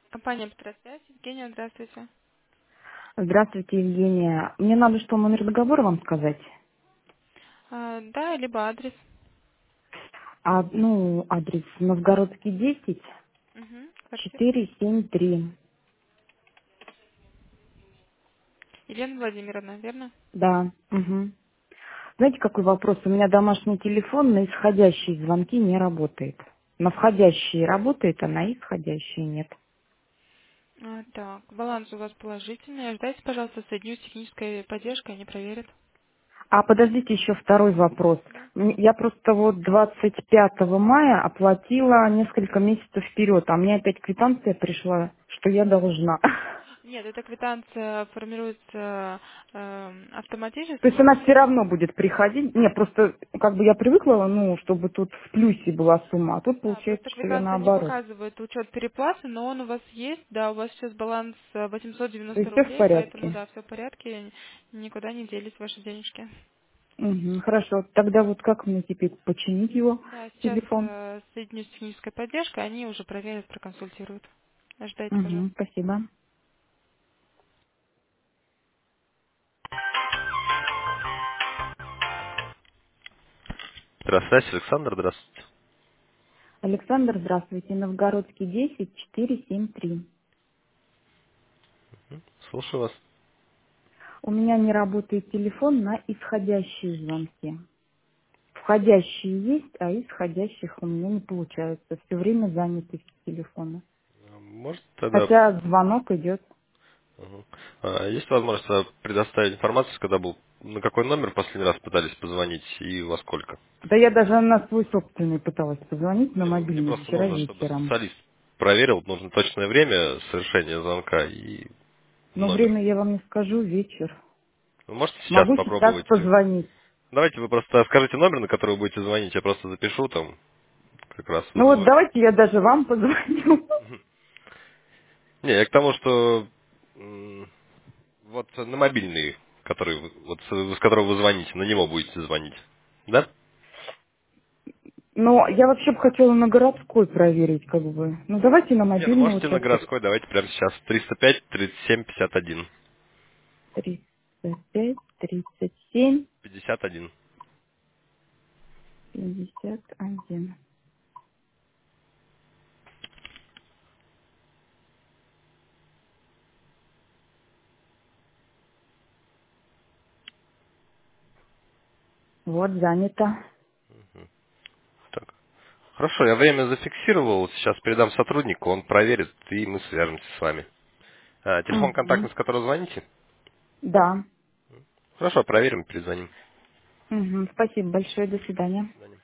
Компания «Петросвязь». Евгения, здравствуйте. Здравствуйте, Евгения. Мне надо что, номер договора вам сказать? Да, либо адрес. Адрес Новгородский 10, Угу. Квартира. 473. Елена Владимировна, верно? Да. Угу. Знаете, какой вопрос? У меня домашний телефон на исходящие звонки не работает. На входящие работает, а на исходящие нет. Так, баланс у вас положительный. Ждайте, пожалуйста, соединю с технической поддержкой, они проверят. А подождите, еще второй вопрос. Да. Я просто вот 25 мая оплатила несколько месяцев вперед, а мне опять квитанция пришла, что я должна. Нет, эта квитанция формируется То есть автоматически. она все равно будет приходить. Не, просто как бы я привыкла, чтобы тут в плюсе была сумма, а тут Да, получается, просто что я квитанция не наоборот. показывает учет переплаты, но он у вас есть, да, у вас сейчас баланс То 890 есть все в рублей, поэтому, порядке. да, все в порядке, никуда не делись ваши денежки. Мгм, хорошо. Тогда вот как мне теперь починить его, Да, сейчас телефон? соединюсь с технической поддержкой, они уже проверят, проконсультируют. Ожидайте, Угу, пожалуйста. спасибо. Здравствуйте, Александр, здравствуйте. Александр, здравствуйте. Новгородский 10 473. Слушаю вас. У меня не работает телефон на исходящие звонки. Входящие есть, а исходящих у меня не получается. Все время заняты все телефоны. Может тогда... Хотя звонок идет. Мгм. Есть возможность предоставить информацию, когда был... На какой номер последний раз пытались позвонить и во сколько? Да я даже на свой собственный пыталась позвонить на Не, ну, мне мобильный просто вчера нужно, чтобы вечером. специалист проверил, нужно точное время совершения звонка и Но номер. время я вам не скажу, вечер. Вы можете сейчас Могу сейчас попробовать... позвонить. Давайте вы просто скажите номер, на который вы будете звонить, я просто запишу там как раз Ну вот свой. давайте я даже вам позвоню. Не, я к тому, что вот на мобильный, который с которого вы звоните, на него будете звонить. Да? Но я вообще бы хотела на городской проверить, как бы. Ну давайте на Не, ну мобильный вот можете на сейчас городской, давайте прямо сейчас. 305 37 51. 35, 37, 51. 51. Вот занято. Так. Хорошо, я время зафиксировал. Сейчас передам сотруднику, он проверит, и мы свяжемся с вами. Телефон Мгм. контактный, с которого звоните? Да. Хорошо, проверим, перезвоним. Мгм. Спасибо большое. До свидания. До свидания.